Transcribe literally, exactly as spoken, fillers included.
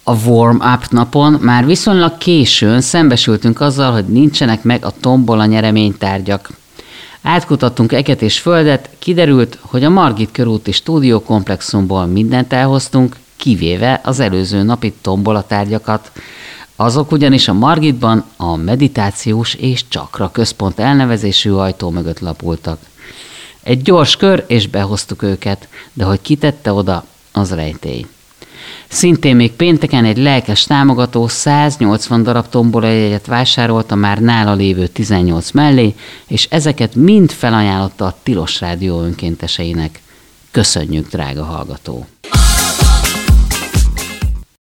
A warm-up napon már viszonylag későn szembesültünk azzal, hogy nincsenek meg a tombola nyereménytárgyak. Átkutattunk eget és földet, kiderült, hogy a Margit körúti stúdiókomplexumból mindent elhoztunk, kivéve az előző napi tombolatárgyakat. Azok ugyanis a Margitban a meditációs és csakra központ elnevezésű ajtó mögött lapultak. Egy gyors kör, és behoztuk őket, de hogy kitette oda, az rejtély. Szintén még pénteken egy lelkes támogató száznyolcvan darab tombolajegyet vásárolt a már nála lévő tizennyolc mellé, és ezeket mind felajánlotta a Tilos Rádió önkénteseinek. Köszönjük, drága hallgató!